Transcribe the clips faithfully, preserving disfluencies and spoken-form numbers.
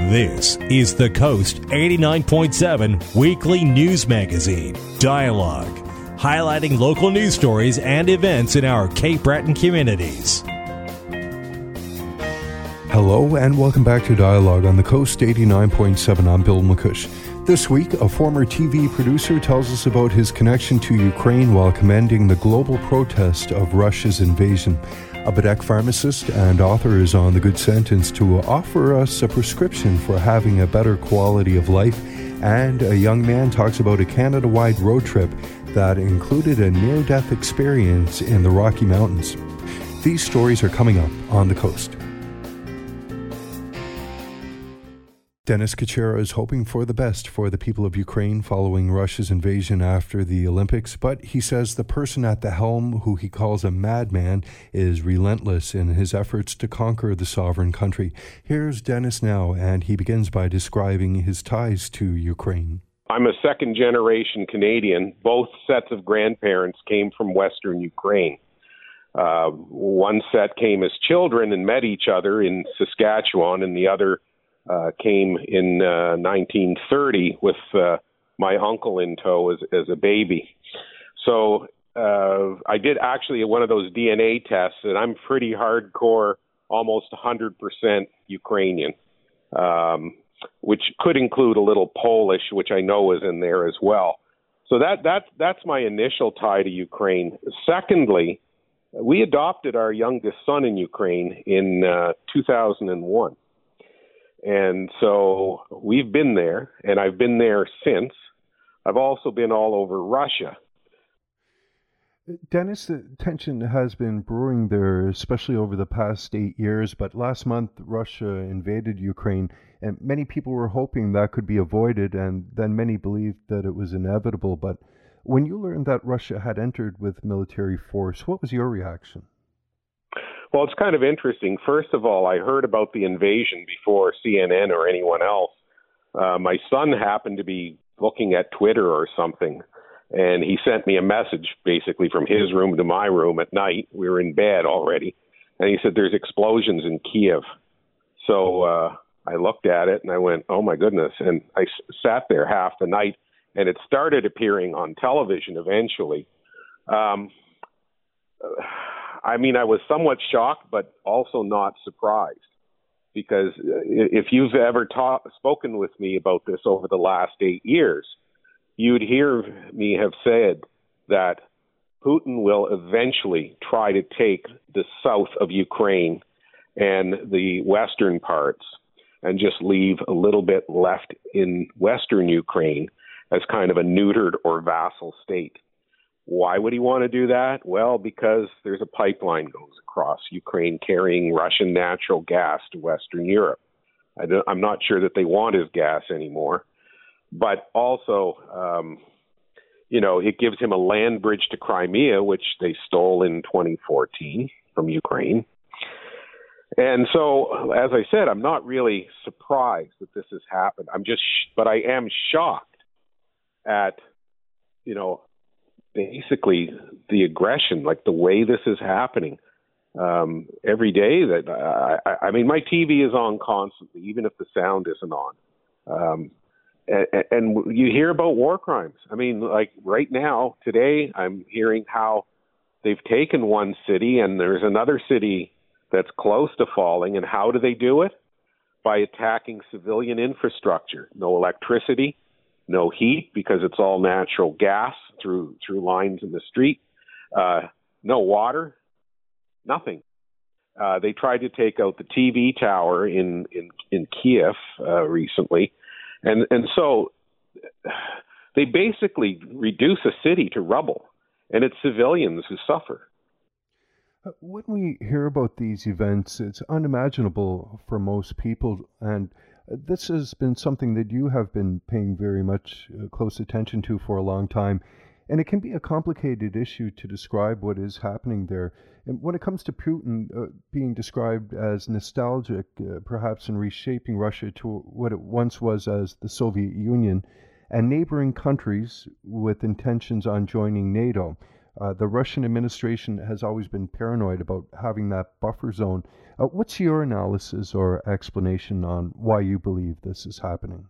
This is the Coast eighty-nine point seven Weekly News Magazine, Dialogue, highlighting local news stories and events in our Cape Breton communities. Hello and welcome back to Dialogue on the Coast eighty-nine point seven. I'm Bill McCush. This week, a former T V producer tells us about his connection to Ukraine while commending the global protest of Russia's invasion. A Badek pharmacist and author is on the good sentence to offer us a prescription for having a better quality of life. And a young man talks about a Canada-wide road trip that included a near-death experience in the Rocky Mountains. These stories are coming up on the Coast. Denis Kuchera is hoping for the best for the people of Ukraine following Russia's invasion after the Olympics, but he says the person at the helm, who he calls a madman, is relentless in his efforts to conquer the sovereign country. Here's Denis now, and he begins by describing his ties to Ukraine. I'm a second-generation Canadian. Both sets of grandparents came from Western Ukraine. Uh, one set came as children and met each other in Saskatchewan, and the other Uh, came in uh, nineteen thirty with uh, my uncle in tow as, as a baby. So uh, I did actually one of those D N A tests, and I'm pretty hardcore, almost one hundred percent Ukrainian, um, which could include a little Polish, which I know is in there as well. So that, that that's my initial tie to Ukraine. Secondly, we adopted our youngest son in Ukraine in uh, two thousand one. And so we've been there, and I've been there since. I've also been all over Russia. Denis, the tension has been brewing there, especially over the past eight years. But last month, Russia invaded Ukraine, and many people were hoping that could be avoided, and then many believed that it was inevitable. But when you learned that Russia had entered with military force, what was your reaction? Well, it's kind of interesting. First of all, I heard about the invasion before C N N or anyone else. Uh, my son happened to be looking at Twitter or something, and he sent me a message basically from his room to my room at night. We were in bed already, and he said, there's explosions in Kiev. So uh, I looked at it, and I went, oh, my goodness. And I s- sat there half the night, and it started appearing on television eventually. Um I mean, I was somewhat shocked, but also not surprised, because if you've ever ta- spoken with me about this over the last eight years, you'd hear me have said that Putin will eventually try to take the south of Ukraine and the western parts and just leave a little bit left in western Ukraine as kind of a neutered or vassal state. Why would he want to do that? Well, because there's a pipeline goes across Ukraine carrying Russian natural gas to Western Europe. I don't, I'm not sure that they want his gas anymore. But also, um, you know, it gives him a land bridge to Crimea, which they stole in twenty fourteen from Ukraine. And so, as I said, I'm not really surprised that this has happened. I'm just, but I am shocked at, you know, basically the aggression, like the way this is happening um, every day. That I, I mean, my T V is on constantly, even if the sound isn't on. Um, and, and you hear about war crimes. I mean, like right now, today, I'm hearing how they've taken one city and there's another city that's close to falling. And how do they do it? By attacking civilian infrastructure. No electricity, no heat, because it's all natural gas through through lines in the street. Uh, no water, nothing. Uh, they tried to take out the T V tower in in, in Kiev uh, recently, and and so they basically reduce a city to rubble, and it's civilians who suffer. When we hear about these events, it's unimaginable for most people, and this has been something that you have been paying very much uh, close attention to for a long time, and it can be a complicated issue to describe what is happening there. And when it comes to Putin uh, being described as nostalgic, uh, perhaps in reshaping Russia to what it once was as the Soviet Union, and neighboring countries with intentions on joining NATO, Uh, the Russian administration has always been paranoid about having that buffer zone. Uh, what's your analysis or explanation on why you believe this is happening?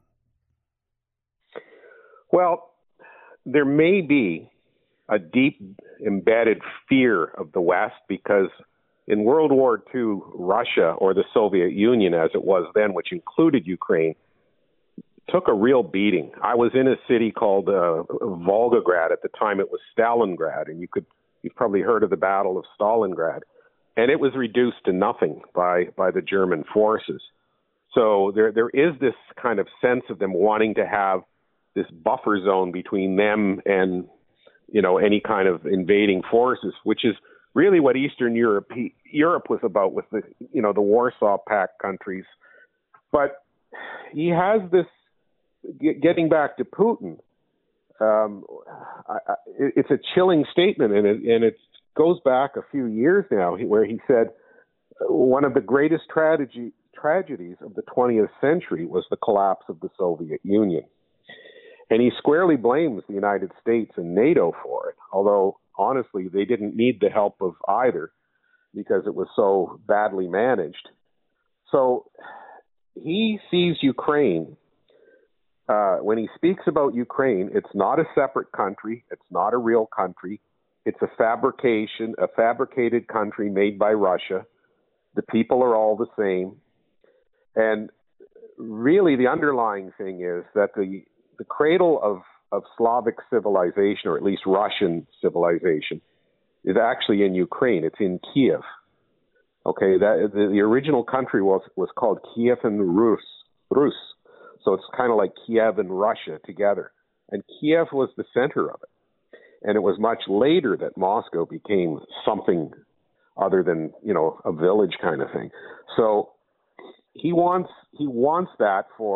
Well, there may be a deep embedded fear of the West because in World War Two, Russia, or the Soviet Union as it was then, which included Ukraine, took a real beating. I was in a city called uh, Volgograd. At the time it was Stalingrad, and you could, you've probably heard of the Battle of Stalingrad. And it was reduced to nothing by, by the German forces. So there there is this kind of sense of them wanting to have this buffer zone between them and, you know, any kind of invading forces, which is really what Eastern Europe Europe was about with the, you know, the Warsaw Pact countries. But he has this, getting back to Putin, um, I, I, it's a chilling statement, and it, and it goes back a few years now, where he said one of the greatest tragedy, tragedies of the twentieth century was the collapse of the Soviet Union. And he squarely blames the United States and NATO for it, although honestly they didn't need the help of either because it was so badly managed. So he sees Ukraine, uh, when he speaks about Ukraine, it's not a separate country, it's not a real country, it's a fabrication, a fabricated country made by Russia. The people are all the same. And really the underlying thing is that the The cradle of, of Slavic civilization, or at least Russian civilization, is actually in Ukraine. It's in Kiev. Okay, that the, the original country was, was called Kievan Rus, Rus. So it's kind of like Kiev and Russia together. And Kiev was the center of it. And it was much later that Moscow became something other than, you know, a village kind of thing. So he wants he wants that for,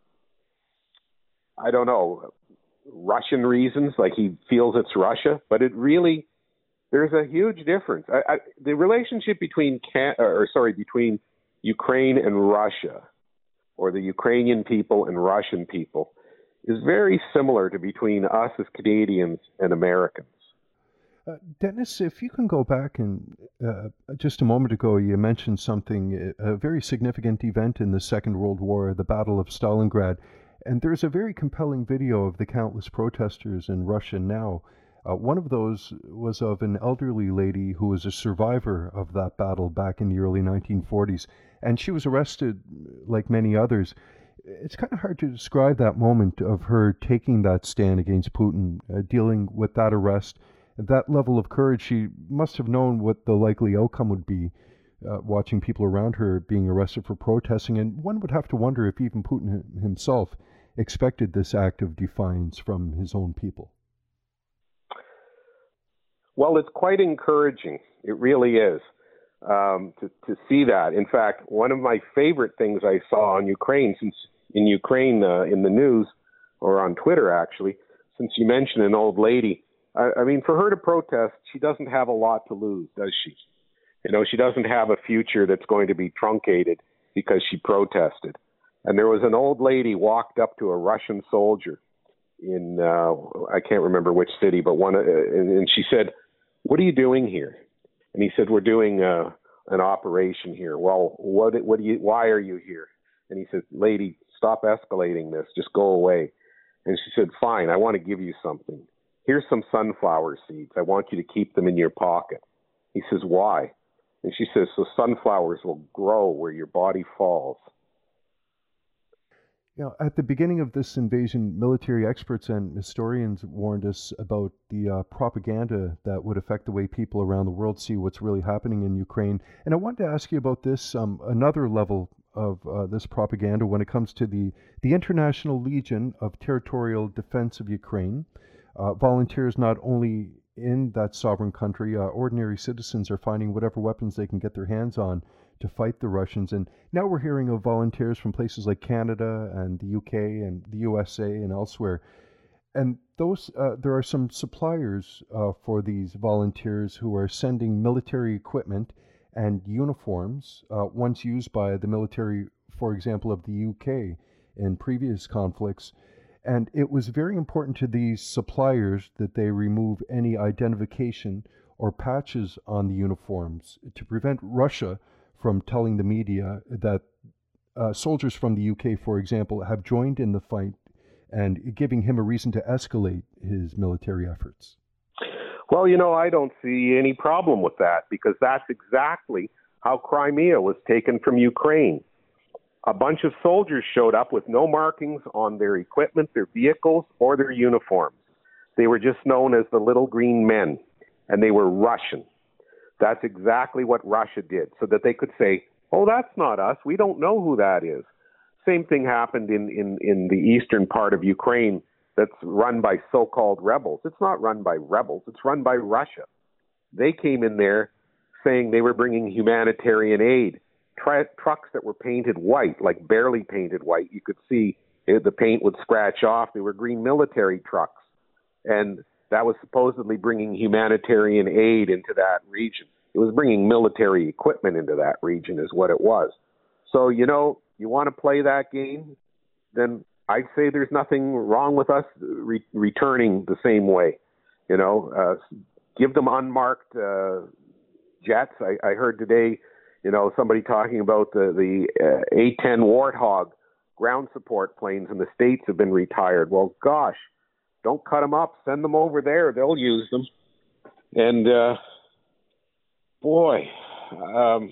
I don't know, Russian reasons, like he feels it's Russia, but it really, there's a huge difference. I, I, the relationship between, Can, or sorry, between Ukraine and Russia, or the Ukrainian people and Russian people, is very similar to between us as Canadians and Americans. Uh, Dennis, if you can go back and uh, just a moment ago, you mentioned something, a very significant event in the Second World War, the Battle of Stalingrad. And there's a very compelling video of the countless protesters in Russia now. Uh, one of those was of an elderly lady who was a survivor of that battle back in the early nineteen forties. And she was arrested like many others. It's kind of hard to describe that moment of her taking that stand against Putin, uh, dealing with that arrest. That level of courage, she must have known what the likely outcome would be. Uh, watching people around her being arrested for protesting, and one would have to wonder if even Putin himself expected this act of defiance from his own people. Well, it's quite encouraging. It really is, um, to, to see that. In fact, one of my favorite things I saw on Ukraine, since in Ukraine uh, in the news, or on Twitter actually, since you mentioned an old lady, I, I mean, for her to protest, she doesn't have a lot to lose, does she? You know, she doesn't have a future that's going to be truncated because she protested. And there was an old lady walked up to a Russian soldier in, uh, I can't remember which city, but one, uh, and, and she said, "What are you doing here?" And he said, "We're doing uh, an operation here." "Well, what, what do you, why are you here?" And he said, "Lady, stop escalating this. Just go away." And she said, "Fine, I want to give you something. Here's some sunflower seeds. I want you to keep them in your pocket." He says, "Why?" And she says, "So sunflowers will grow where your body falls." You know, at the beginning of this invasion, military experts and historians warned us about the uh, propaganda that would affect the way people around the world see what's really happening in Ukraine. And I wanted to ask you about this, um, another level of uh, this propaganda when it comes to the, the International Legion of Territorial Defense of Ukraine. Uh, volunteers not only in that sovereign country, uh, ordinary citizens are finding whatever weapons they can get their hands on to fight the Russians. And now we're hearing of volunteers from places like Canada and the U K and the U S A and elsewhere. And those uh, there are some suppliers uh, for these volunteers who are sending military equipment and uniforms, uh, once used by the military, for example, of the U K in previous conflicts. And it was very important to these suppliers that they remove any identification or patches on the uniforms to prevent Russia from telling the media that uh, soldiers from the U K, for example, have joined in the fight and giving him a reason to escalate his military efforts. Well, you know, I don't see any problem with that because that's exactly how Crimea was taken from Ukraine. A bunch of soldiers showed up with no markings on their equipment, their vehicles, or their uniforms. They were just known as the Little Green Men, and they were Russian. That's exactly what Russia did, so that they could say, oh, that's not us. We don't know who that is. Same thing happened in, in, in the eastern part of Ukraine that's run by so-called rebels. It's not run by rebels. It's run by Russia. They came in there saying they were bringing humanitarian aid. Tri- trucks that were painted white, like barely painted white. You could see it, the paint would scratch off. They were green military trucks. And that was supposedly bringing humanitarian aid into that region. It was bringing military equipment into that region is what it was. So, you know, you want to play that game, then I'd say there's nothing wrong with us re- returning the same way. You know, uh, give them unmarked uh, jets. I, I heard today, you know, somebody talking about the, the uh, A ten Warthog ground support planes in the States have been retired. Well, gosh, don't cut them up. Send them over there. They'll use them. And, uh, boy, um,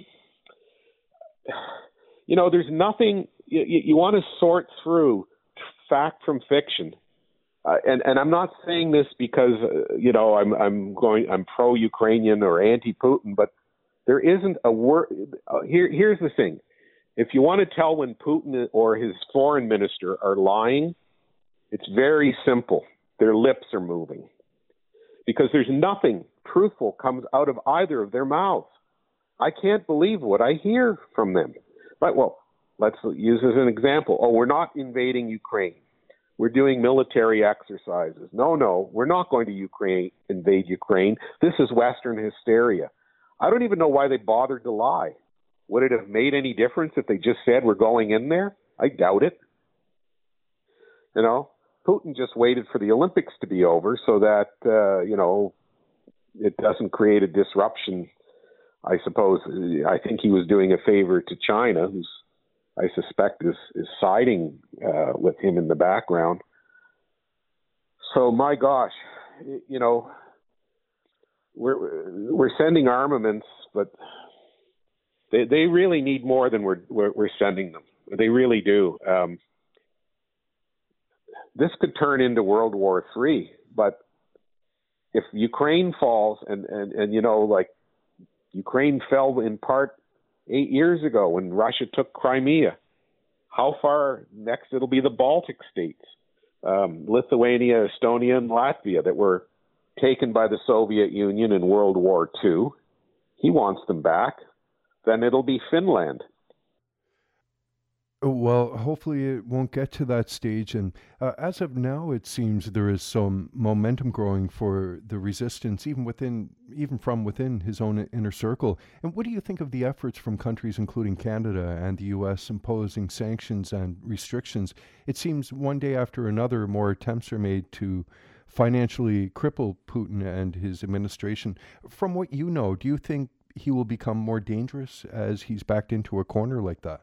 you know, there's nothing, you, you want to sort through fact from fiction. Uh, and, and I'm not saying this because, uh, you know, I'm, I'm going, I'm pro-Ukrainian or anti-Putin, but there isn't a word. Uh, here, here's the thing. If you want to tell when Putin or his foreign minister are lying, it's very simple. Their lips are moving because there's nothing truthful comes out of either of their mouths. I can't believe what I hear from them. But, well, let's use as an example. Oh, we're not invading Ukraine. We're doing military exercises. No, no, we're not going to Ukraine, invade Ukraine. This is Western hysteria. I don't even know why they bothered to lie. Would it have made any difference if they just said we're going in there? I doubt it. You know, Putin just waited for the Olympics to be over so that, uh, you know, it doesn't create a disruption. I suppose, I think he was doing a favor to China, who's, I suspect, is, is siding uh, with him in the background. So, my gosh, you know, we're we're sending armaments, but they they really need more than we're we're, we're sending them. They really do. Um, this could turn into World War Three, but if Ukraine falls, and, and, and you know, like, Ukraine fell in part eight years ago when Russia took Crimea. How far next? It'll be the Baltic states, um, Lithuania, Estonia, and Latvia that were taken by the Soviet Union in World War Two. He wants them back. Then it'll be Finland. Well, hopefully it won't get to that stage. And uh, as of now, it seems there is some momentum growing for the resistance, even within, even from within his own inner circle. And what do you think of the efforts from countries including Canada and the U S imposing sanctions and restrictions? It seems one day after another, more attempts are made to financially cripple Putin and his administration. From what you know, do you think he will become more dangerous as he's backed into a corner like that?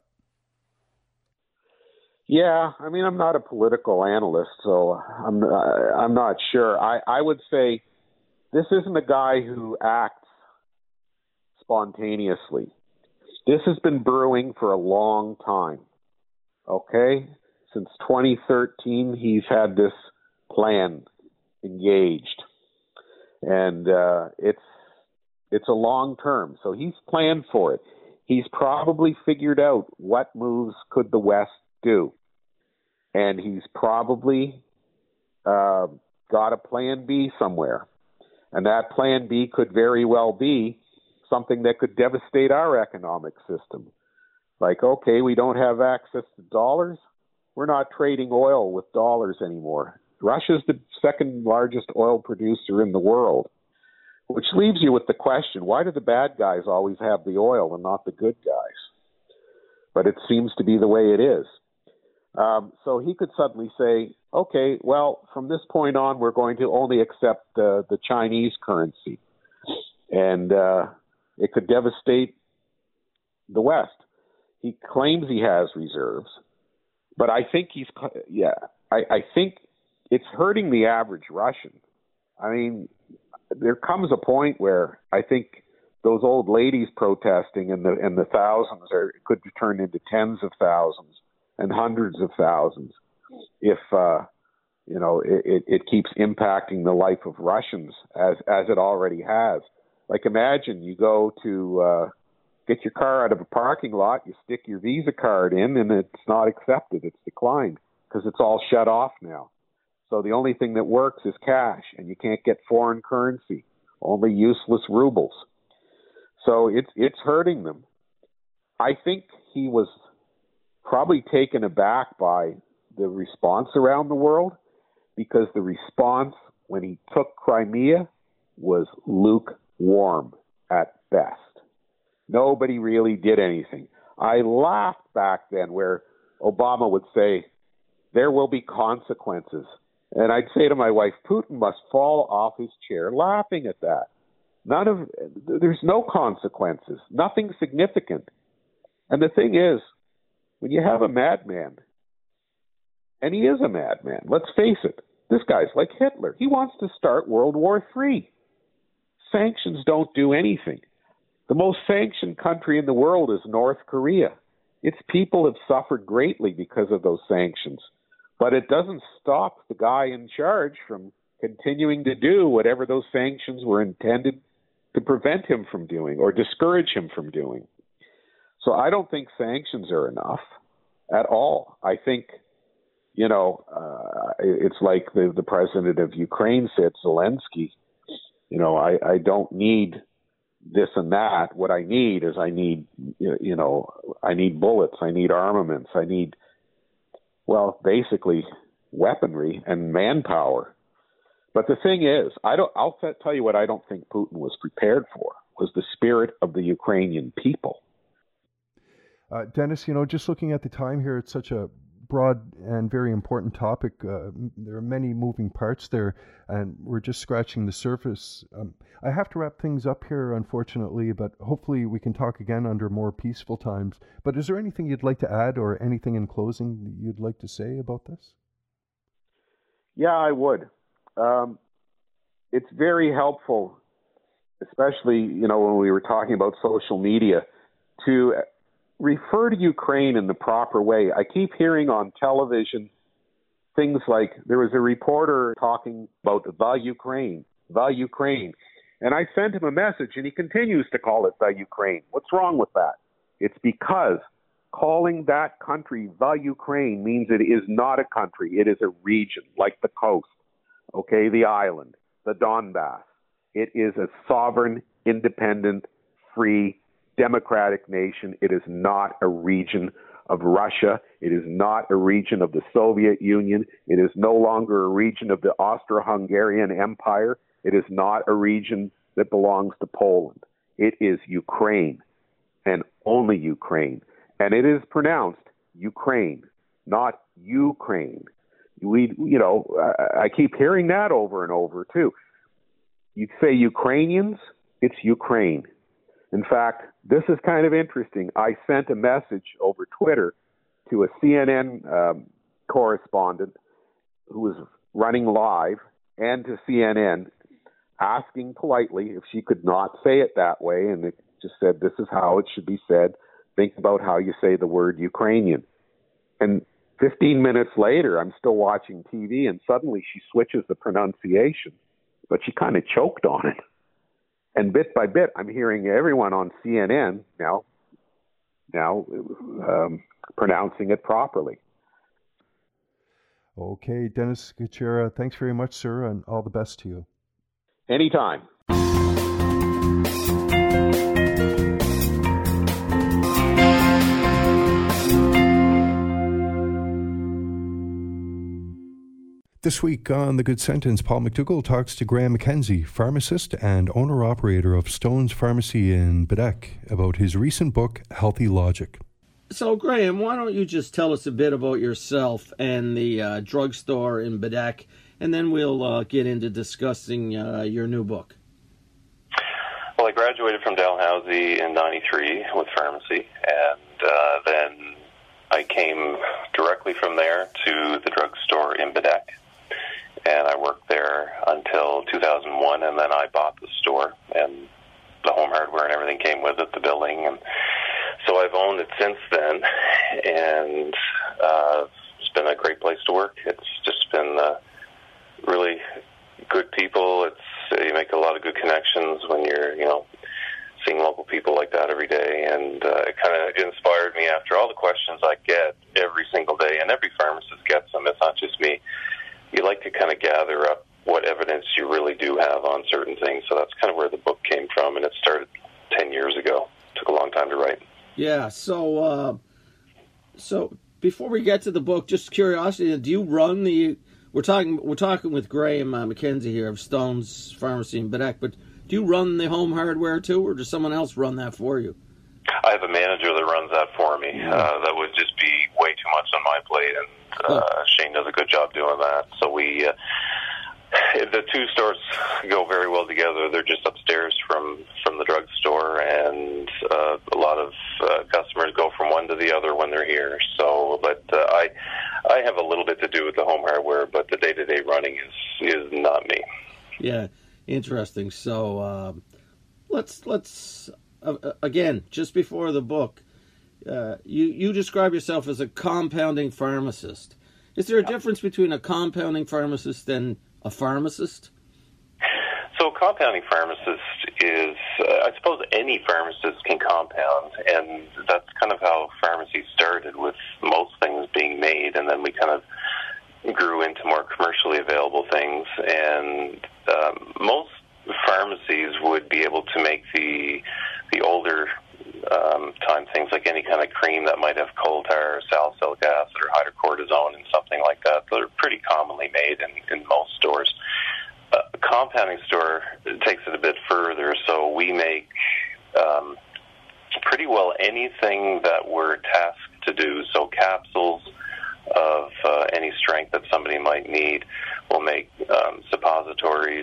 Yeah, I mean, I'm not a political analyst, so I'm I'm not sure. I, I would say this isn't a guy who acts spontaneously. This has been brewing for a long time, okay? Since twenty thirteen, he's had this plan engaged, and uh, it's it's a long term, so he's planned for it. He's probably figured out what moves could the West do. And he's probably uh, got a plan B somewhere. And that plan B could very well be something that could devastate our economic system. Like, okay, we don't have access to dollars. We're not trading oil with dollars anymore. Russia's the second largest oil producer in the world, which leaves you with the question, why do the bad guys always have the oil and not the good guys? But it seems to be the way it is. Um, so he could suddenly say, okay, well, from this point on, we're going to only accept uh, the Chinese currency. And uh, it could devastate the West. He claims he has reserves, but I think he's, yeah, I, I think it's hurting the average Russian. I mean, there comes a point where I think those old ladies protesting and the and the thousands are could turn into tens of thousands and hundreds of thousands if uh, you know it, it keeps impacting the life of Russians as as it already has. Like, imagine you go to uh, get your car out of a parking lot, you stick your Visa card in, and it's not accepted; it's declined because it's all shut off now. So the only thing that works is cash, and you can't get foreign currency, only useless rubles. So it's it's hurting them. I think he was probably taken aback by the response around the world, because the response when he took Crimea was lukewarm at best. Nobody really did anything. I laughed back then where Obama would say, there will be consequences. And I'd say to my wife, Putin must fall off his chair laughing at that. None of, there's no consequences, nothing significant. And the thing is, when you have a madman, and he is a madman, let's face it, this guy's like Hitler. He wants to start World War Three. Sanctions don't do anything. The most sanctioned country in the world is North Korea. Its people have suffered greatly because of those sanctions. But it doesn't stop the guy in charge from continuing to do whatever those sanctions were intended to prevent him from doing or discourage him from doing. So I don't think sanctions are enough at all. I think, you know, uh, it's like the, the president of Ukraine said, Zelensky, you know, I, I don't need this and that. What I need is I need, you know, I need bullets, I need armaments, I need, well, basically weaponry and manpower. But the thing is, I don't, I'll tell you what I don't think Putin was prepared for, was the spirit of the Ukrainian people. Uh, Dennis, you know, just looking at the time here, it's such a broad and very important topic. Uh, there are many moving parts there, and we're just scratching the surface. Um, I have to wrap things up here, unfortunately, but hopefully we can talk again under more peaceful times. But is there anything you'd like to add or anything in closing that you'd like to say about this? Yeah, I would. Um, it's very helpful, especially, you know, when we were talking about social media, to refer to Ukraine in the proper way. I keep hearing on television things like, there was a reporter talking about the Ukraine, the Ukraine. And I sent him a message, and he continues to call it the Ukraine. What's wrong with that? It's because calling that country the Ukraine means it is not a country. It is a region, like the coast, okay, the island, the Donbass. It is a sovereign, independent, free, democratic nation. It is not a region of Russia. It is not a region of the Soviet Union. It is no longer a region of the Austro-Hungarian Empire. It is not a region that belongs to Poland. It is Ukraine, and only Ukraine. And it is pronounced Ukraine, not Ukraine. We, you know, I, I keep hearing that over and over too. You say Ukrainians, it's Ukraine. In fact, this is kind of interesting. I sent a message over Twitter to a C N N um, correspondent who was running live and to C N N, asking politely if she could not say it that way. And it just said, this is how it should be said. Think about how you say the word Ukrainian. And fifteen minutes later, I'm still watching T V, and suddenly she switches the pronunciation, but she kind of choked on it. And bit by bit, I'm hearing everyone on C N N now, now um, pronouncing it properly. Okay, Dennis Kuchera, thanks very much, sir, and all the best to you. Anytime. This week on The Good Sentence, Paul McDougall talks to Graham McKenzie, pharmacist and owner-operator of Stone's Pharmacy in Baddeck, about his recent book, Healthy Logic. So, Graham, why don't you just tell us a bit about yourself and the uh, drugstore in Baddeck, and then we'll uh, get into discussing uh, your new book. Well, I graduated from Dalhousie in ninety-three with pharmacy, and uh, then I came directly from there to the drugstore in Baddeck, and I worked there until two thousand one, and then I bought the store, and the home hardware and everything came with it, the building, and so I've owned it since then, and uh, it's been a great place to work. It's just been uh, really good people. It's you make a lot of good connections when you're, you know, seeing local people like that every day, and uh, it kind of inspired me after all the questions I get every single day, and every pharmacist gets them. It's not just me. You like to kind of gather up what evidence you really do have on certain things, so that's kind of where the book came from, and it started ten years ago. It took a long time to write. Yeah, so uh, so before we get to the book, just curiosity, do you run the... We're talking We're talking with Graham uh, McKenzie here of Stone's Pharmacy in Baddeck, but do you run the home hardware too, or does someone else run that for you? I have a manager that runs that for me. Yeah. Uh, that would just be way too much on my plate, and uh, oh. Shane does a good job doing that. So we... Uh, the two stores go very well together. They're just upstairs from, from the drugstore, and uh, a lot of uh, customers go from one to the other when they're here. So, but uh, I I have a little bit to do with the home hardware, but the day-to-day running is is not me. Yeah, interesting. So uh, let's let's uh, again, just before the book, uh, you you describe yourself as a compounding pharmacist. Is there a difference between a compounding pharmacist and a pharmacist? So a compounding pharmacist is, uh, I suppose any pharmacist can compound, and that's kind of how pharmacy started, with most things being made, and then we kind of grew into more commercially available things, and um, most pharmacies would be able to make the the older um, time things, like any kind of cream that might have coal tar or salicylic acid or hydrocortisone and something like that. They're pretty commonly made in, in most stores. Uh, a compounding store takes it a bit further, so we make um, pretty well anything that we're tasked to do. So capsules of uh, any strength that somebody might need. We'll make um, suppositories,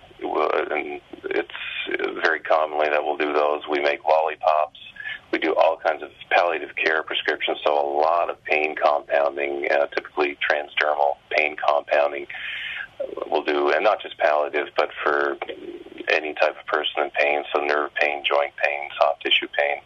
and it's very commonly that we'll do those. We make lollipops. We do all kinds of palliative care prescriptions, so a lot of pain compounding, uh, typically transdermal pain compounding we'll do, and not just palliative, but for any type of person in pain, so nerve pain, joint pain, soft tissue pain.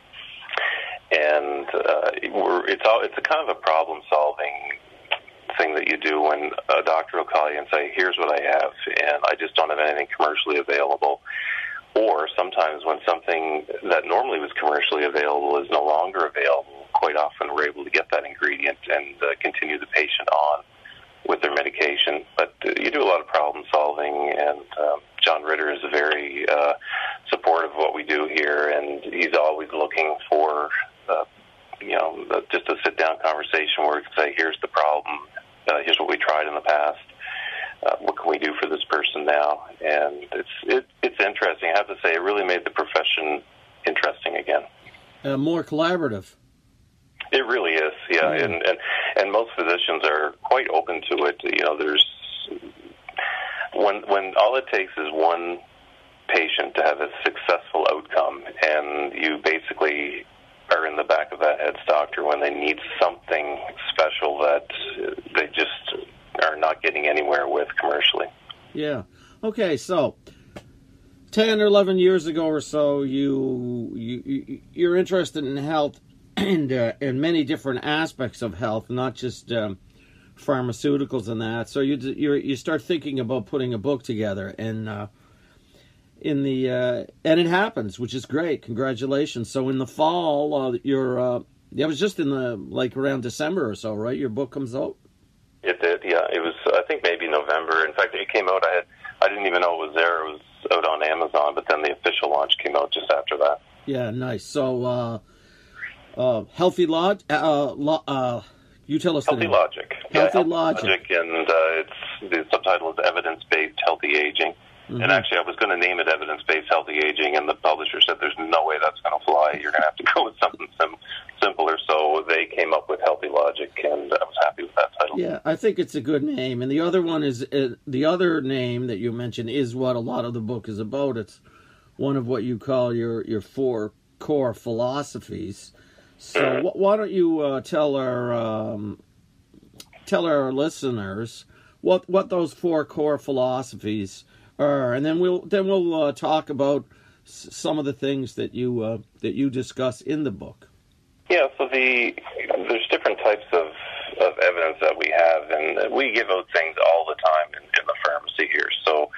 And uh, we're, it's all, it's a kind of a problem-solving thing that you do when a doctor will call you and say, here's what I have, and I just don't have anything commercially available. Or sometimes when something that normally was commercially available is no longer available, quite often we're able to get that ingredient and uh, continue the patient on with their medication. But uh, you do a lot of problem solving, and um, John Ritter is very uh, supportive of what we do here, and he's always looking for uh, you know, just a sit-down conversation where we can say, here's the problem, uh, here's what we tried in the past, uh, what can we do for this person now? And it's it, it's interesting. I have to say, it really made the profession interesting again. Uh, more collaborative. It really is, yeah, yeah. And, and and most physicians are quite open to it. You know, there's when when all it takes is one patient to have a successful outcome, and you basically are in the back of that head's doctor when they need something special that they just are not getting anywhere with commercially. Yeah. Okay, so ten or eleven years ago or so, you, you, you're interested in health and uh, in many different aspects of health, not just um, pharmaceuticals and that. So you you you start thinking about putting a book together, and uh, in the uh, and it happens, which is great. Congratulations! So in the fall, uh, your uh, it was just in the like around December or so, right? Your book comes out. It did, yeah. It was, I think, maybe November. In fact, it came out. I had I didn't even know it was there. It was out on Amazon, but then the official launch came out just after that. Yeah, nice. So, uh, uh, Healthy Log, uh, lo- uh, you tell us Healthy the name. Logic. Healthy yeah, Logic. Logic, and uh, it's the subtitle is Evidence-Based Healthy Aging. Mm-hmm. And actually, I was going to name it Evidence-Based Healthy Aging, and the publisher said, there's no way that's going to fly. You're going to have to go with something sim- simpler. So they came up with Healthy Logic, and I was happy with that title. Yeah, I think it's a good name. And the other one is, uh, the other name that you mentioned is what a lot of the book is about. It's one of what you call your, your four core philosophies. So mm-hmm. wh- why don't you uh, tell our um, tell our listeners what what those four core philosophies are, and then we'll then we'll uh, talk about s- some of the things that you uh, that you discuss in the book. Yeah, so the there's different types of, of evidence that we have, and we give out things all the time in, in the pharmacy here. So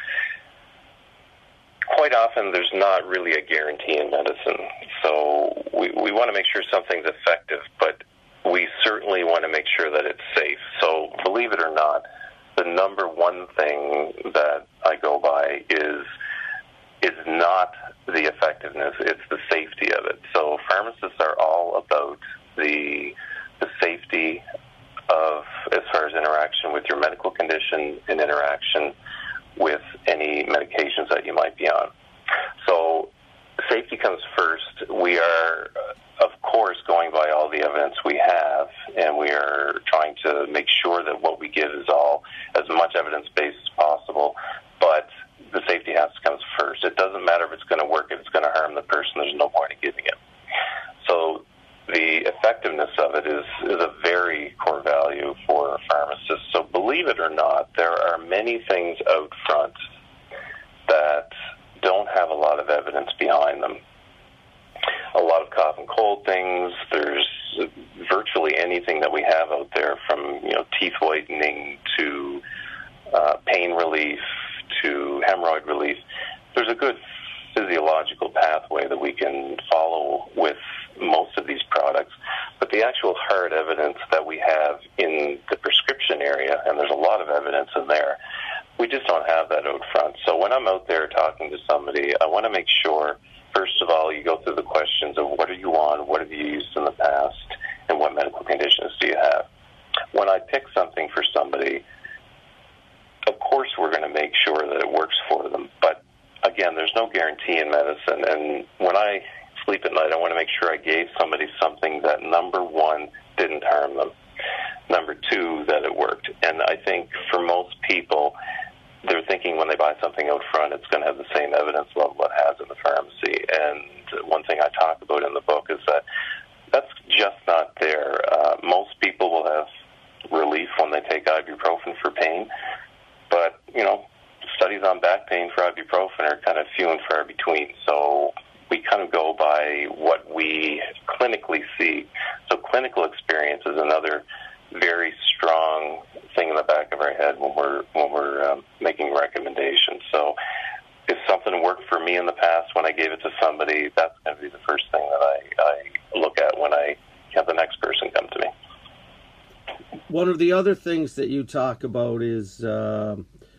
quite often there's not really a guarantee in medicine. So we, we want to make sure something's effective, but we certainly want to make sure that it's safe. So believe it or not, the number one thing that I go by is is not the effectiveness, it's the safety of it. So pharmacists are all about the the safety of, as far as interaction with your medical condition and interaction with any medications that you might be on. So safety comes first. We are, of course, going by all the evidence we have, and we are trying to make sure that what we give is all as much evidence-based as possible, but the safety has to come first. It doesn't matter if it's going to work, if it's going to harm the person, there's no point in giving it. So the effectiveness of it is, is a very core value for pharmacists. So believe it or not, there are many things out front that don't have a lot of evidence behind them. A lot of cough and cold things. There's virtually anything that we have out there, from you know teeth whitening to uh, pain relief to hemorrhoid relief. There's a good physiological pathway that we can follow with most of these products, but the actual hard evidence that we have in the prescription area, and there's a lot of evidence in there, we just don't have that out front. So when I'm out there talking to somebody, I want to make sure, first of all, you go through the questions of what are you on, what have you used in the past, and what medical conditions do you have. When I pick something for somebody, of course we're going to make sure that it works for them, but again, there's no guarantee in medicine, and when I sleep at night, I want to make sure I gave somebody something that, number one, didn't harm them, number two, that it worked. And I think for most people, they're thinking when they buy something out front, it's going to have the same evidence level it has in the pharmacy. And one thing I talk about in the book is that that's just not there. Uh, most people will have relief when they take ibuprofen for pain, but, you know, studies on back pain for ibuprofen are kind of few and far between. So we kind of go by what we clinically see. So clinical experience is another very strong thing in the back of our head when we're when we're um, making recommendations. So if something worked for me in the past when I gave it to somebody, that's going to be the first thing that I, I look at when I have the next person come to me. One of the other things that you talk about is uh,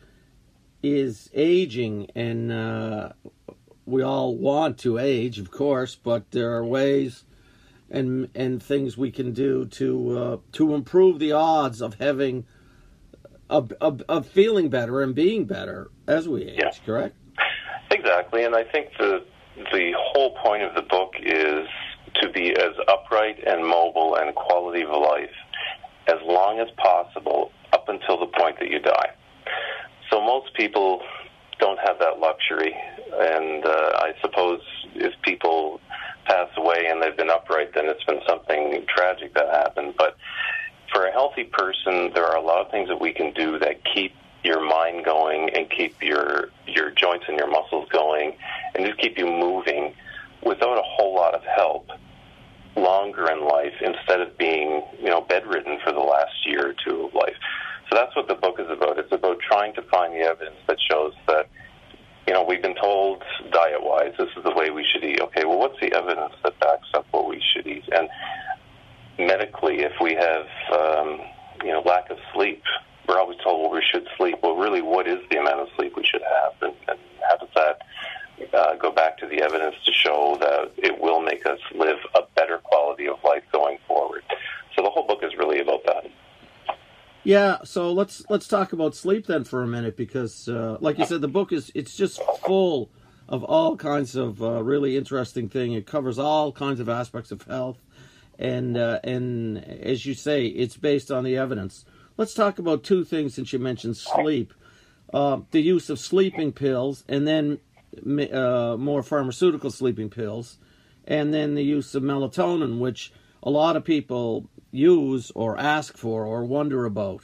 is aging, and uh, we all want to age, of course, but there are ways and and things we can do to uh, to improve the odds of having of, of, of feeling better and being better as we age. Yeah. Correct? Exactly, and I think the the whole point of the book is to be as upright and mobile and quality of life as long as possible up until the point that you die. So most people don't have that luxury, and uh, I suppose if people pass away and they've been upright, then it's been something tragic that happened. But for a healthy person, there are a lot of things that we can do that keep your mind going and keep your your joints and your muscles going and just keep you moving without a whole lot of help longer in life, instead of being, you know, bedridden for the last year or two of life. So that's what the book is about. It's about trying to find the evidence that shows that, you know, we've been told diet-wise, this is the way we should eat. Okay, well, what's the evidence that backs up what we should eat? And medically, if we have, um, you know, lack of sleep, we're always told, well, we should sleep. Well, really, what is the amount of sleep we should have? And, and how does that uh, go back to the evidence to show that it will make us live a better quality of life going forward? So the whole book is really about that. Yeah, so let's let's talk about sleep then for a minute, because, uh, like you said, the book is it's just full of all kinds of uh, really interesting things. It covers all kinds of aspects of health, and uh, and as you say, it's based on the evidence. Let's talk about two things since you mentioned sleep: uh, the use of sleeping pills, and then uh, more pharmaceutical sleeping pills, and then the use of melatonin, which a lot of people use or ask for or wonder about.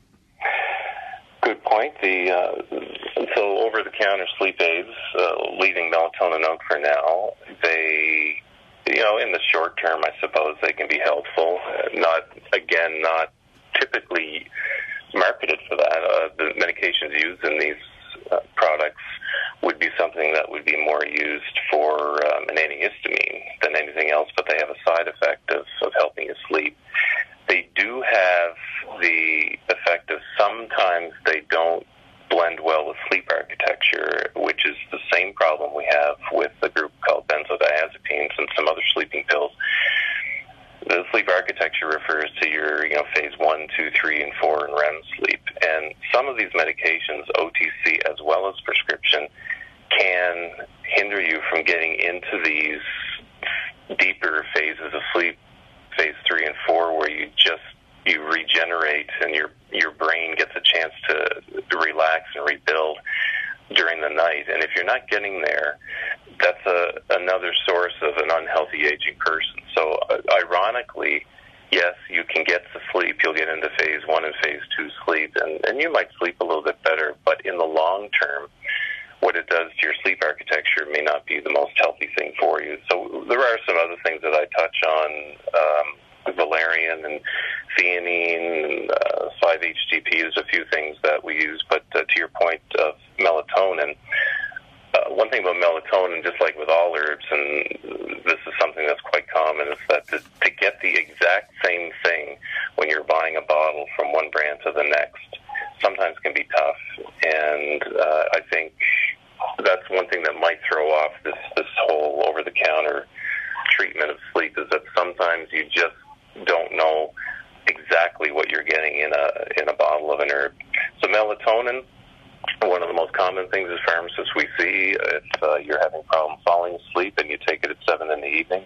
Good point. The uh, so over-the-counter sleep aids, uh, leaving melatonin out for now, they, you know, in the short term, I suppose they can be helpful. Uh, not again, not typically marketed for that. Uh, the medications used in these uh, products would be something that would be more used for um, an antihistamine than anything else, but they have a side effect of, of helping you sleep. They do have the effect of sometimes they don't blend well with sleep architecture, which is the same problem we have with a group called benzodiazepines and some other sleeping pills. The sleep architecture refers to your, you know, phase one, two, three, and four in R E M sleep. And some of these medications, O T C as well as prescription, can hinder you from getting into these deeper phases of sleep, phase three and four, where you just you regenerate and your your brain gets a chance to, to relax and rebuild during the night. And if you're not getting there, that's a, another source of an unhealthy aging person. So uh, ironically, yes, you can get to sleep. You'll get into phase one and phase two sleep, and, and you might sleep a little bit better. But in the long term, what it does to your sleep architecture may not be the most healthy thing for you. So there are some other things that I touch on, um, valerian and theanine, and uh, five H T P. There's a few things that we use. But uh, to your point of melatonin, uh, one thing about melatonin, just like with all herbs, and this is something that's quite common, is that to, to get the exact same thing when you're buying a bottle from one brand to the next sometimes can be tough. And uh, I think that's one thing that might throw off this, this whole over-the-counter treatment of sleep, is that sometimes you just don't know exactly what you're getting in a in a bottle of an herb. So melatonin, one of the most common things as pharmacists we see, if uh, you're having problems falling asleep and you take it at seven in the evening,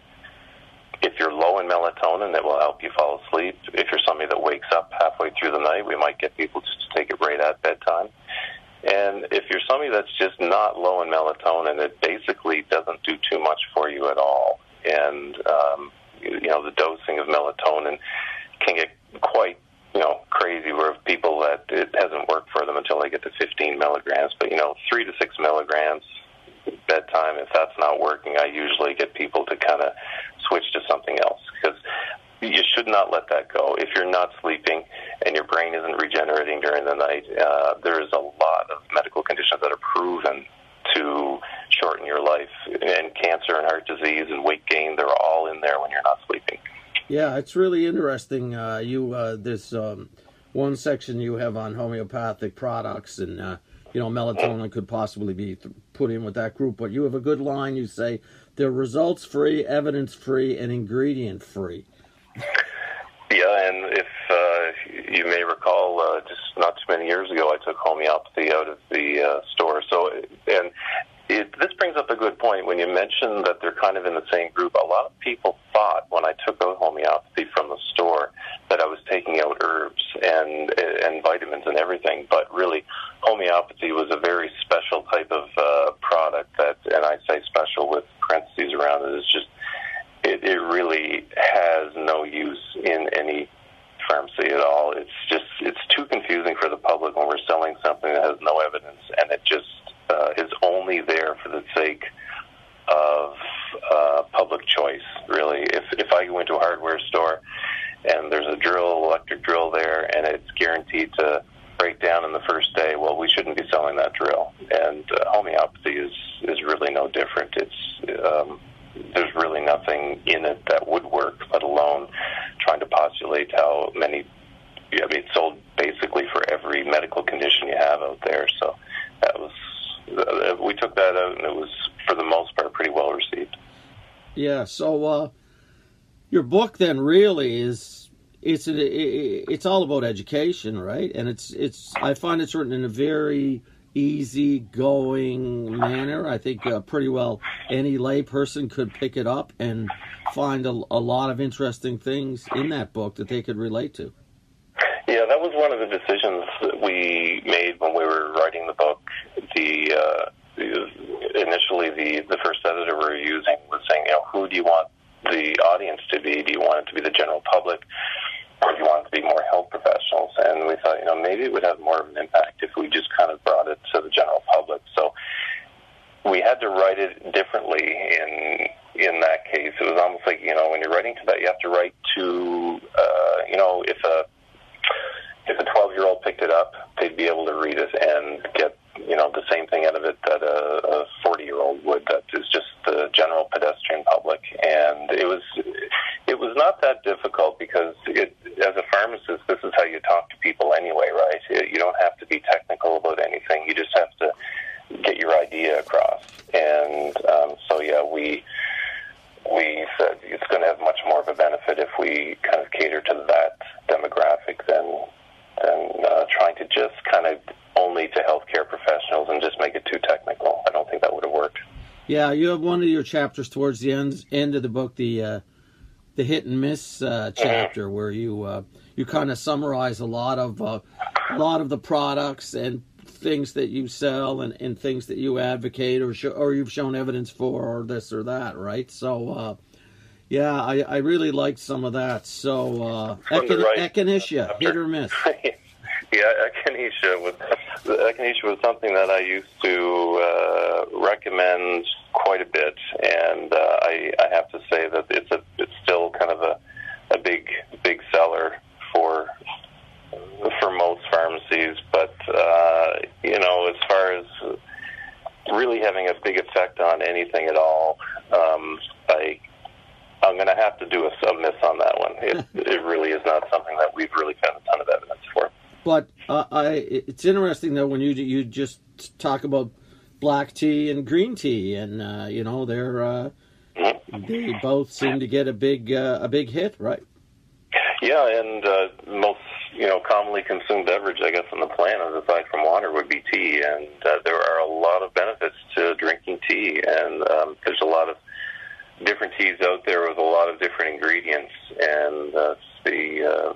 if you're low in melatonin, it will help you fall asleep. If you're somebody that wakes up halfway through the night, we might get people just to take it right at bedtime. And if you're somebody that's just not low in melatonin, it basically doesn't do too much for you at all. And, um, you know, the dosing of melatonin can get quite, you know, crazy, where people that it hasn't worked for them until they get to fifteen milligrams. But, you know, three to six milligrams bedtime, if that's not working, I usually get people to kind of switch to something else, because you should not let that go. If you're not sleeping and your brain isn't regenerating during the night, uh, there's a lot of medical conditions that are proven to shorten your life. And cancer and heart disease and weight gain, they're all in there when you're not sleeping. Yeah, it's really interesting. Uh, you uh, There's um, one section you have on homeopathic products, and, uh, you know, melatonin could possibly be th- put in with that group. But you have a good line. You say they're results-free, evidence-free, and ingredient-free. Yeah, and if uh, you may recall, uh, just not too many years ago, I took homeopathy out of the uh, store. So, and it, this brings up a good point. When you mentioned that they're kind of in the same group, a lot of people thought when I took out homeopathy from the store that I was taking out herbs and and vitamins and everything. But really, homeopathy was a very special type of uh, product that, and I say special with parentheses around it, is just It, it really has no use in any pharmacy at all. It's just, it's too confusing for the public when we're selling something that has no evidence, and it just uh, is only there for the sake of uh, public choice, really. If if I go into a hardware store and there's a drill, electric drill there, and it's guaranteed to break down in the first day, well, we shouldn't be selling that drill. And uh, homeopathy is, is really no different. It's... Um, there's really nothing in it that would work, let alone trying to postulate how many, I mean, it's sold basically for every medical condition you have out there. So that was, uh, we took that out, and it was, for the most part, pretty well received. Yeah, so uh, your book then really is it's a, it's all about education, right? And it's it's I find it's written in a very easy-going manner. I think uh, pretty well any lay person could pick it up and find a, a lot of interesting things in that book that they could relate to. Yeah, that was one of the decisions that we made when we were writing the book. The, uh, the initially, the, the first editor we were using was saying, you know, who do you want the audience to be? Do you want it to be the general public, or do you want it to be more health professionals? And we thought, you know, maybe it would have more of an impact if we just kind of brought it to the general public. So we had to write it differently in in that case. It was almost like, you know, when you're writing to that, you have to write to, uh, you know, if a if a twelve-year-old picked it up, they'd be able to read it and get, you know, the same thing out of it that a forty-year-old would. That is just the general pedestrian public. And it was it was not that difficult because it, as a pharmacist, this is how you talk to people anyway, right? You don't have to be technical about anything. You just have to get your idea across. And um, so, yeah, we we said it's going to have much more of a benefit if we kind of cater to that demographic than than uh, trying to just kind of only to healthcare professionals and just make it too technical. I don't think that would have worked. Yeah, you have one of your chapters towards the end end of the book, the uh, the hit and miss uh, chapter, mm-hmm. where you uh, you kind of summarize a lot of uh, a lot of the products and things that you sell and, and things that you advocate or show, or you've shown evidence for, or this or that, right? So, uh, yeah, I, I really liked some of that. So, uh, echin- right echinacea, after. hit or miss. Yeah, echinacea was echinacea was something that I used to uh, recommend quite a bit, and uh, I, I have to say that it's a it's still kind of a, a big big seller for for most pharmacies. But uh, you know, as far as really having a big effect on anything at all, um, I. I'm going to have to do a, a miss on that one. It, it really is not something that we've really found a ton of evidence for. But uh, I, it's interesting though when you you just talk about black tea and green tea, and uh, you know they're uh, mm-hmm. they both seem to get a big uh, a big hit, right? Yeah, and uh, most you know commonly consumed beverage, I guess, on the planet aside from water would be tea, and uh, there are a lot of benefits to drinking tea, and um, there's a lot of different teas out there with a lot of different ingredients, and uh, the uh,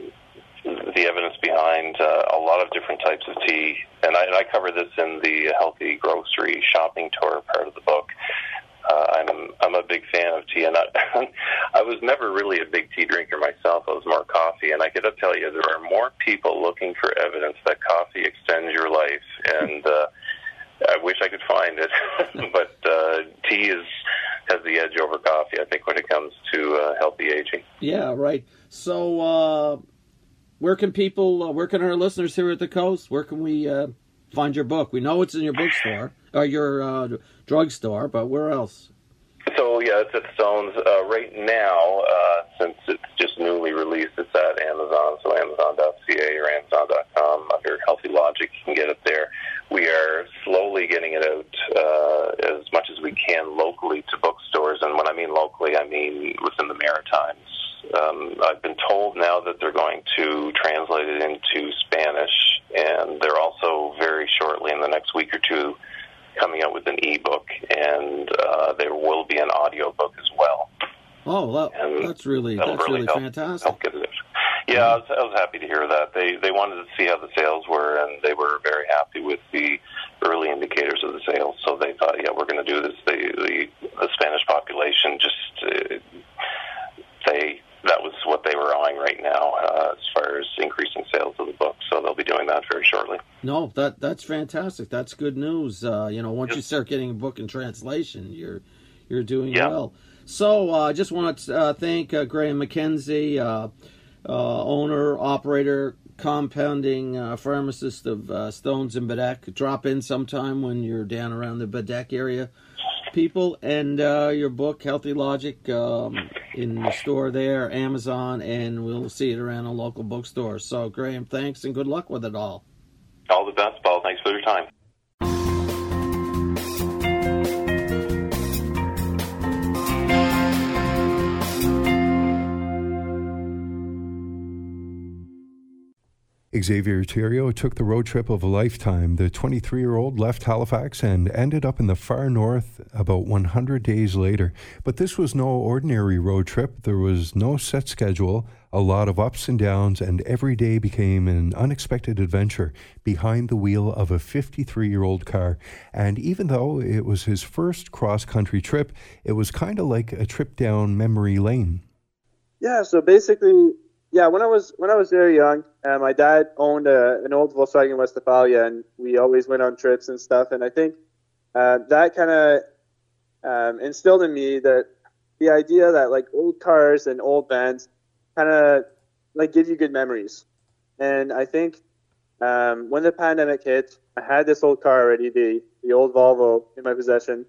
the evidence behind uh, a lot of different types of tea. And I, and I cover this in the healthy grocery shopping tour part of the book. Uh, I'm I'm a big fan of tea, and I, I was never really a big tea drinker myself. I was more coffee, and I got to tell you, there are more people looking for evidence that coffee extends your life, and uh, I wish I could find it, but uh, tea is has the edge over coffee, I think, when it comes to uh, healthy aging. Yeah, right. So, uh, where can people, uh, where can our listeners here at the Coast, where can we uh, find your book? We know it's in your bookstore, or your uh, drugstore, but where else? So, yeah, it's at Stone's. Uh, right now, uh, since it's just newly released, it's at Amazon, so amazon dot c a or amazon dot com. Under Healthy Logic, you can get it there. We are slowly getting it out uh, as much as we can locally to bookstores, and when I mean locally, I mean within the Maritimes. Um, I've been told now that they're going to translate it into Spanish, and they're also very shortly, in the next week or two, coming out with an e-book, and uh, there will be an audio book as well. Oh, that, that's really that's really, really help, fantastic. Help get it. Yeah, I was, I was happy to hear that. They they wanted to see how the sales were, and they were very happy with the early indicators of the sales. So they thought, yeah, we're going to do this. The, the the Spanish population just uh, they that was what they were eyeing right now uh, as far as increasing sales of the book. So they'll be doing that very shortly. No, that that's fantastic. That's good news. Uh, you know, once yep. you start getting a book in translation, you're you're doing yep. well. So I uh, just want to uh, thank uh, Graham McKenzie, uh, uh, owner, operator, compounding uh, pharmacist of uh, Stones in Baddeck. Drop in sometime when you're down around the Baddeck area, people. And uh, your book, Healthy Logic, um, in the store there, Amazon, and we'll see it around a local bookstore. So, Graham, thanks and good luck with it all. All the best, Paul. Thanks for your time. Xavier Theriault took the road trip of a lifetime. The twenty-three-year-old left Halifax and ended up in the far north about one hundred days later. But this was no ordinary road trip. There was no set schedule, a lot of ups and downs, and every day became an unexpected adventure behind the wheel of a fifty-three-year-old car. And even though it was his first cross-country trip, it was kind of like a trip down memory lane. Yeah, so basically... Yeah, when I was when I was very young, uh, my dad owned a, an old Volkswagen Westphalia, and we always went on trips and stuff. And I think uh, that kind of um, instilled in me that the idea that like old cars and old vans kind of like give you good memories. And I think um, when the pandemic hit, I had this old car already, the the old Volvo in my possession,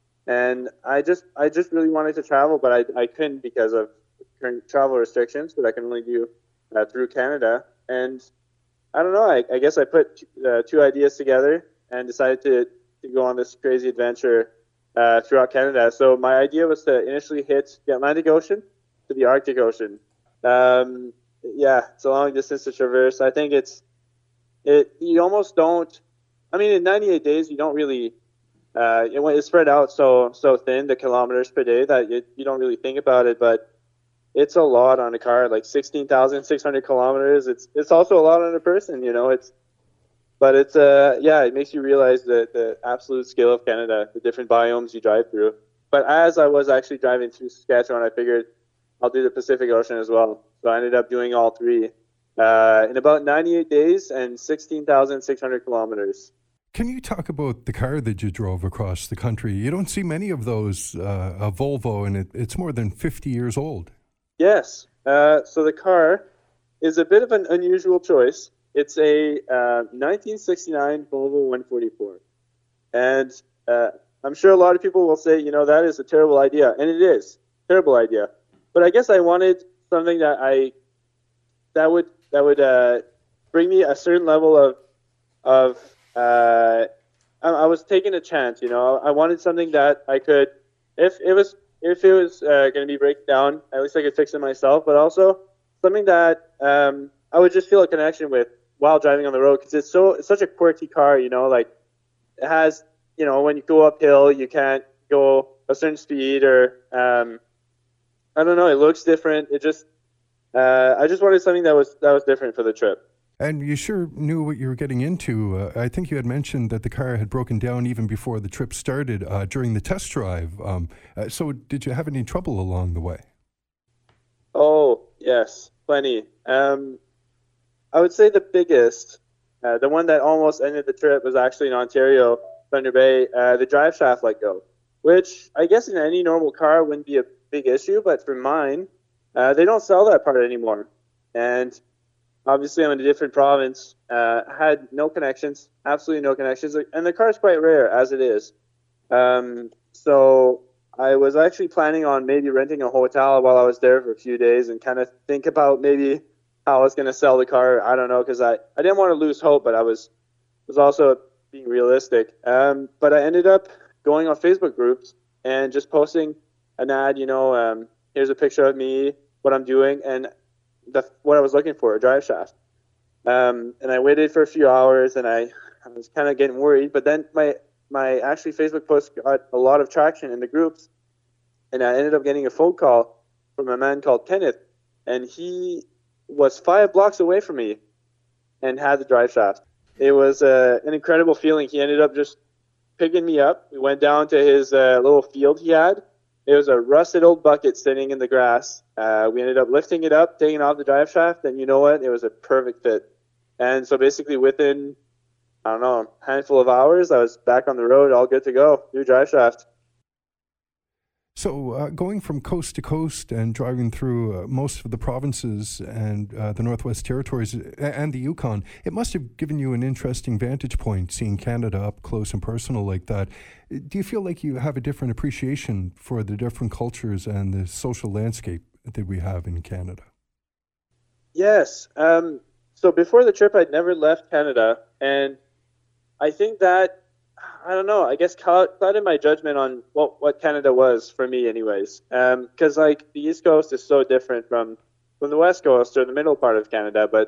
and I just I just really wanted to travel, but I I couldn't because of current travel restrictions that I can only do uh, through Canada. And I don't know, I, I guess I put uh, two ideas together and decided to, to go on this crazy adventure uh, throughout Canada. So my idea was to initially hit the Atlantic Ocean to the Arctic Ocean. Um, yeah, it's a long distance to traverse. I think it's, it. you almost don't, I mean, in ninety-eight days, you don't really, uh, it, it's spread out so so thin, the kilometers per day, that you, you don't really think about it, but it's a lot on a car, like sixteen thousand six hundred kilometers. It's it's also a lot on a person, you know. It's, but it's uh yeah, it makes you realize the the absolute scale of Canada, the different biomes you drive through. But as I was actually driving through Saskatchewan, I figured I'll do the Pacific Ocean as well. So I ended up doing all three uh, in about ninety-eight days and sixteen thousand six hundred kilometers. Can you talk about the car that you drove across the country? You don't see many of those, uh, a Volvo, and it, it's more than fifty years old. Yes. Uh, so the car is a bit of an unusual choice. It's a uh, nineteen sixty-nine Volvo one forty-four. And uh, I'm sure a lot of people will say, you know, that is a terrible idea. And it is. Terrible idea. But I guess I wanted something that I that would that would uh, bring me a certain level of of uh, I, I was taking a chance, you know. I wanted something that I could, if it was If it was uh, going to be breaking down, at least I could fix it myself, but also something that um, I would just feel a connection with while driving on the road, because it's so it's such a quirky car, you know, like it has, you know, when you go uphill, you can't go a certain speed, or um, I don't know, it looks different. It just, uh, I just wanted something that was that was different for the trip. And you sure knew what you were getting into. Uh, I think you had mentioned that the car had broken down even before the trip started uh, during the test drive. Um, uh, so did you have any trouble along the way? Oh, yes, plenty. Um, I would say the biggest, uh, the one that almost ended the trip, was actually in Ontario, Thunder Bay, uh, the drive shaft let go, which I guess in any normal car wouldn't be a big issue, but for mine, uh, they don't sell that part anymore. And obviously, I'm in a different province, uh, had no connections, absolutely no connections, and the car is quite rare as it is. Um, so I was actually planning on maybe renting a hotel while I was there for a few days and kind of think about maybe how I was going to sell the car. I don't know, because I, I didn't want to lose hope, but I was was also being realistic. Um, but I ended up going on Facebook groups and just posting an ad, you know, um, here's a picture of me, what I'm doing, and the, what I was looking for, a drive shaft. Um, and I waited for a few hours, and I, I was kind of getting worried. But then my my actually Facebook post got a lot of traction in the groups, and I ended up getting a phone call from a man called Kenneth, and he was five blocks away from me and had the drive shaft. It was uh, an incredible feeling. He ended up just picking me up. We went down to his uh, little field he had. It was a rusted old bucket sitting in the grass. Uh, we ended up lifting it up, taking off the drive shaft, and you know what? It was a perfect fit. And so basically within, I don't know, a handful of hours, I was back on the road, all good to go, new drive shaft. So uh, going from coast to coast and driving through uh, most of the provinces and uh, the Northwest Territories and the Yukon, it must have given you an interesting vantage point, seeing Canada up close and personal like that. Do you feel like you have a different appreciation for the different cultures and the social landscape that we have in Canada? Yes. Um, so before the trip, I'd never left Canada, and I think that I don't know, I guess clouded my judgment on what, what Canada was for me anyways. Because, um, like, the East Coast is so different from, from the West Coast or the middle part of Canada. But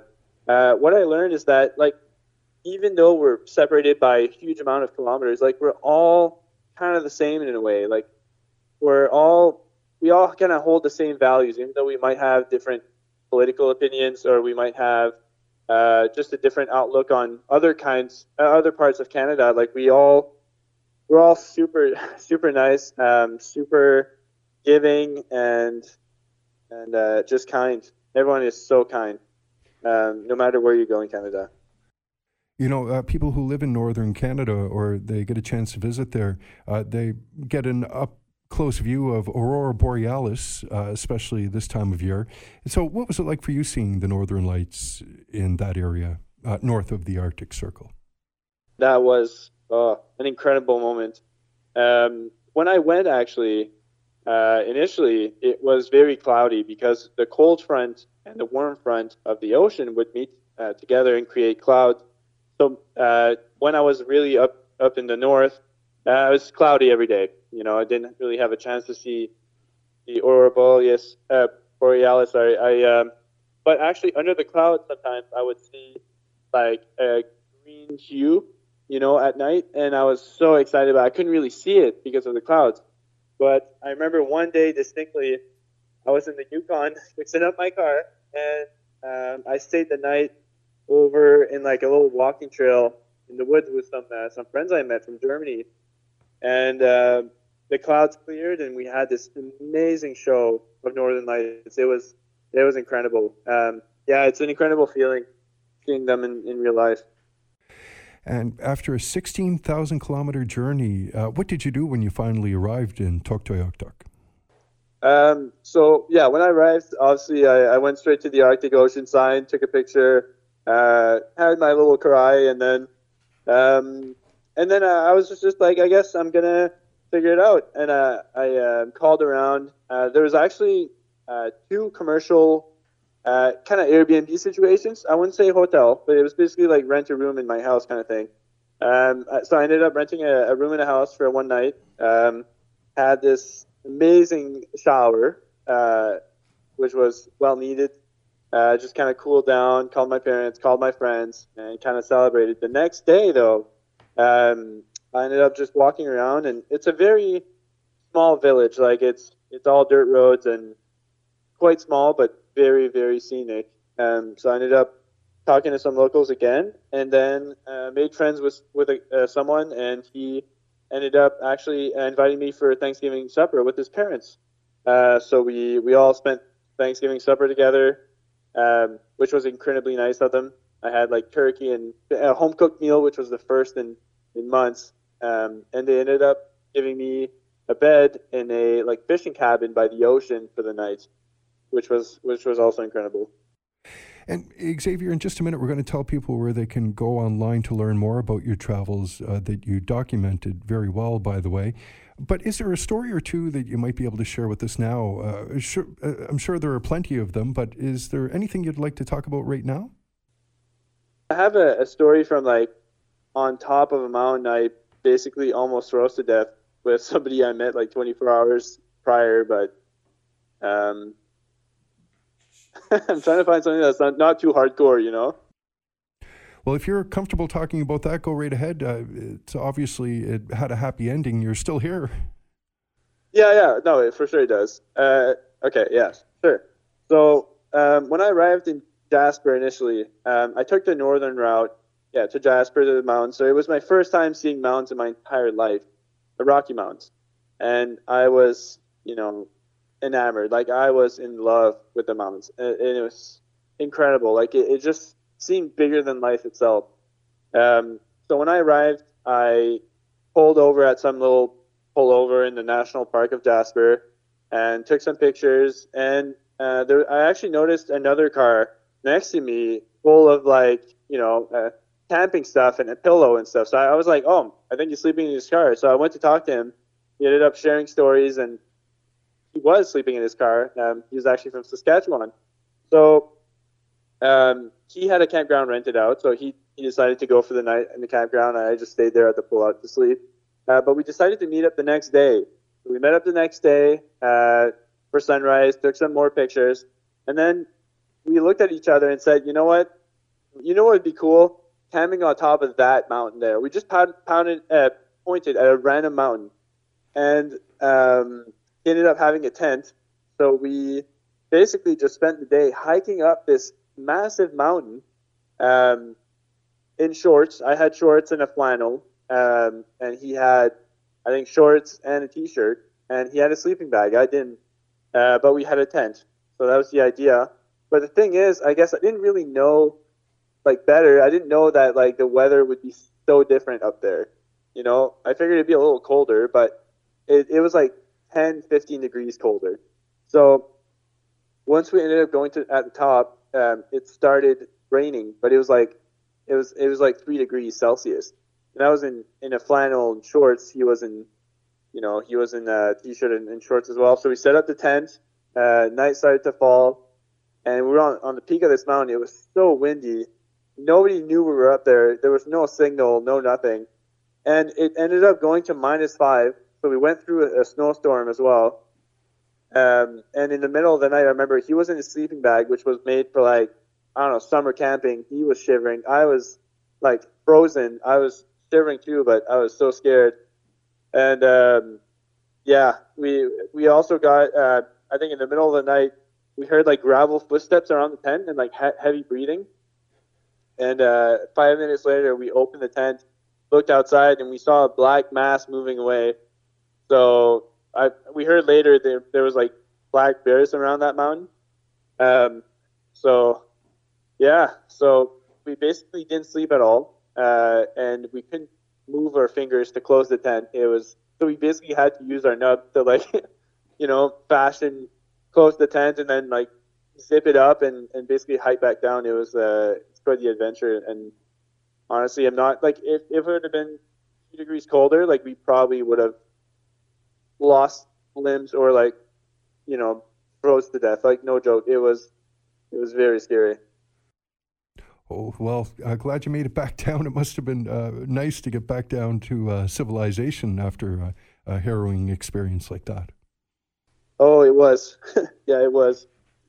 uh, what I learned is that, like, even though we're separated by a huge amount of kilometers, like, we're all kind of the same in a way. Like, we're all, we all kind of hold the same values, even though we might have different political opinions, or we might have uh, just a different outlook on other kinds, uh, other parts of Canada. Like, we all, we're all super, super nice, um, super giving, and and uh, just kind. Everyone is so kind, um, no matter where you go in Canada. You know, uh, people who live in northern Canada, or they get a chance to visit there, uh, they get an up-close view of Aurora Borealis, uh, especially this time of year. So what was it like for you seeing the northern lights in that area, uh, north of the Arctic Circle? That was uh, an incredible moment. Um, when I went, actually, uh, initially, it was very cloudy because the cold front and the warm front of the ocean would meet uh, together and create clouds. So uh, when I was really up, up in the north, uh, it was cloudy every day. You know, I didn't really have a chance to see the Aurora Borealis. Uh, Borealis, sorry. I, um, but actually, under the clouds, sometimes I would see like a green hue, you know, at night, and I was so excited, but I couldn't really see it because of the clouds. But I remember one day distinctly, I was in the Yukon fixing up my car, and um, I stayed the night over in like a little walking trail in the woods with some uh, some friends I met from Germany, and uh, the clouds cleared, and we had this amazing show of Northern Lights. It was it was incredible. Um, yeah, it's an incredible feeling seeing them in, in real life. And after a sixteen thousand kilometer journey, uh, what did you do when you finally arrived in Tuktoyaktuk? Um, so, yeah, when I arrived, obviously, I, I went straight to the Arctic Ocean sign, took a picture, uh, had my little cry, and then um, and then uh, I was just, just like, I guess I'm going to figure it out. And uh, I uh, called around. Uh, there was actually uh, two commercial Uh, kind of Airbnb situations. I wouldn't say hotel, but it was basically like rent a room in my house kind of thing. Um, so I ended up renting a, a room in a house for one night. Um, had this amazing shower, uh, which was well needed. Uh, just kind of cooled down, called my parents, called my friends, and kind of celebrated. The next day, though, um, I ended up just walking around, and it's a very small village. Like it's it's all dirt roads and quite small, but very, very scenic. Um, so I ended up talking to some locals again, and then uh, made friends with with a, uh, someone, and he ended up actually inviting me for Thanksgiving supper with his parents. Uh, so we we all spent Thanksgiving supper together, um, which was incredibly nice of them. I had like turkey and a home cooked meal, which was the first in in months, um, and they ended up giving me a bed in a like fishing cabin by the ocean for the night, which was which was also incredible. And Xavier, in just a minute, we're going to tell people where they can go online to learn more about your travels uh, that you documented very well, by the way. But is there a story or two that you might be able to share with us now? Uh, sure, uh, I'm sure there are plenty of them, but is there anything you'd like to talk about right now? I have a, a story from like on top of a mountain. I basically almost froze to death with somebody I met like twenty-four hours prior, but um, I'm trying to find something that's not, not too hardcore, you know? Well, if you're comfortable talking about that, go right ahead. Uh, it's obviously, it had a happy ending. You're still here. Yeah, yeah. No, it for sure it does. Uh, okay, yes, sure. So um, when I arrived in Jasper initially, um, I took the northern route, yeah, to Jasper, to the mountains. So it was my first time seeing mountains in my entire life, the Rocky Mountains. And I was, you know, enamored. Like I was in love with the mountains, and it was incredible. Like it, it just seemed bigger than life itself. Um, so when I arrived, I pulled over at some little pullover in the National Park of Jasper and took some pictures. And uh, there, I actually noticed another car next to me full of like, you know, uh, camping stuff and a pillow and stuff. So I, I was like, oh, I think he's sleeping in his car. So I went to talk to him. He ended up sharing stories, and he was sleeping in his car. Um, he was actually from Saskatchewan. So um, he had a campground rented out. So he, he decided to go for the night in the campground. I just stayed there at the pullout to sleep. Uh, but we decided to meet up the next day. So we met up the next day uh, for sunrise, took some more pictures. And then we looked at each other and said, you know what? you know what would be cool? Camping on top of that mountain there. We just pound, pounded, uh, pointed at a random mountain, and um, ended up having a tent. So we basically just spent the day hiking up this massive mountain um, in shorts. I had shorts and a flannel, um, and he had, I think, shorts and a t-shirt, and he had a sleeping bag. I didn't, uh, but we had a tent. So that was the idea. But the thing is, I guess I didn't really know, like, better. I didn't know that, like, the weather would be so different up there. You know, I figured it'd be a little colder, but it, it was like ten, fifteen degrees colder. So once we ended up going to at the top, um, it started raining, but it was like it was it was like three degrees Celsius. And I was in, in a flannel and shorts. He was in, you know, he was in a t-shirt and, and shorts as well. So we set up the tent. Uh, night started to fall, and we were on on the peak of this mountain. It was so windy. Nobody knew we were up there. There was no signal, no nothing. And it ended up going to minus five. So we went through a, a snowstorm as well. Um, and in the middle of the night, I remember he was in his sleeping bag, which was made for, like, I don't know, summer camping. He was shivering. I was, like, frozen. I was shivering too, but I was so scared. And, um, yeah, we we also got, uh, I think in the middle of the night, we heard, like, gravel footsteps around the tent and, like, he- heavy breathing. And uh, five minutes later, we opened the tent, looked outside, and we saw a black mass moving away. So I we heard later there there was like black bears around that mountain. Um, so yeah, so we basically didn't sleep at all, uh, and we couldn't move our fingers to close the tent. It was so we basically had to use our nub to, like, you know, fashion close the tent and then, like, zip it up and, and basically hike back down. It was uh, it's quite the adventure. And honestly, I'm not, like, if, if it would have been two degrees colder, like, we probably would have lost limbs or, like, you know, froze to death. Like, no joke. It was, it was very scary. Oh, well, uh, glad you made it back down. It must have been uh, nice to get back down to uh, civilization after uh, a harrowing experience like that. Oh, it was. Yeah, it was.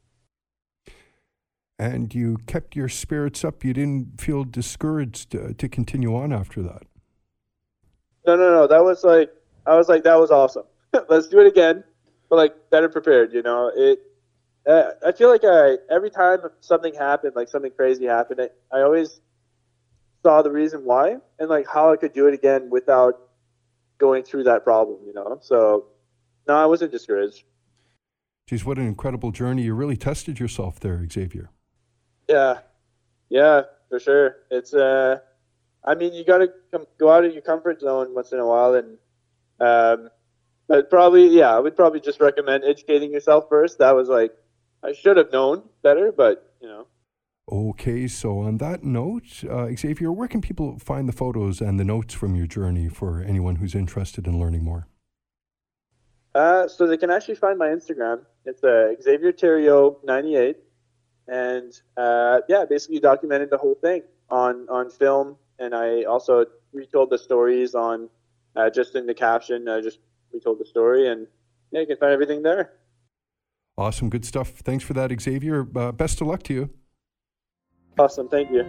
And you kept your spirits up. You didn't feel discouraged uh, to continue on after that. No, no, no. That was like, I was like, that was awesome. Let's do it again, but, like, better prepared, you know. It. Uh, I feel like I every time something happened, like something crazy happened, I, I always saw the reason why and, like, how I could do it again without going through that problem, you know. So, no, I wasn't discouraged. Geez, what an incredible journey. You really tested yourself there, Xavier. Yeah, yeah, for sure. It's, uh, I mean, you got to com- go out of your comfort zone once in a while, and, um, but probably, yeah, I would probably just recommend educating yourself first. That was like, I should have known better, but, you know. Okay, so on that note, uh, Xavier, where can people find the photos and the notes from your journey for anyone who's interested in learning more? Uh, so they can actually find my Instagram. It's uh, Xavier Theriault ninety-eight. And, uh, yeah, basically documented the whole thing on, on film. And I also retold the stories on, uh, just in the caption, I just retold the story. And, yeah, you can find everything there. Awesome. Good stuff. Thanks for that, Xavier. Uh, best of luck to you. Awesome. Thank you.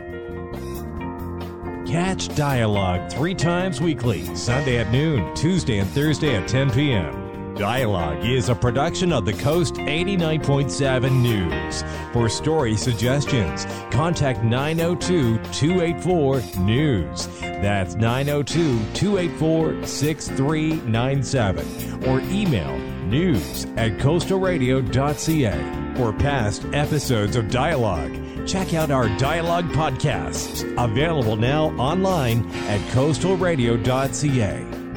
Catch Dialogue three times weekly, Sunday at noon, Tuesday and Thursday at ten p.m. Dialogue is a production of the Coast eighty-nine point seven News. For story suggestions, contact nine oh two, two eight four, news. That's nine oh two, two eight four, six three nine seven. Or email news at coastal radio dot c a. For past episodes of Dialogue, check out our Dialogue podcasts, available now online at coastal radio dot c a.